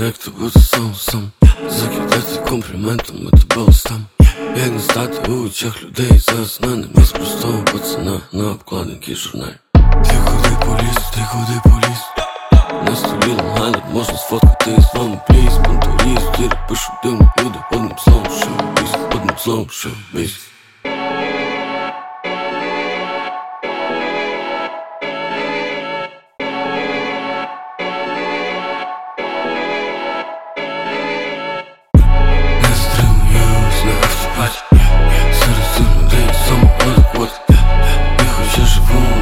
як ти бути сам закидати компліментом, ми тебе остам. Як не стати у очах людей зазнаним із простого пацана на обкладинки журналів. Ти ходи по лісу на столі лонгайлет, можна сфоткати з вами пліз. Бунтуріст, діри пишуть дивні люди, одним словом шоу-біз. Серед цих людей самоадекват. І хоч я живу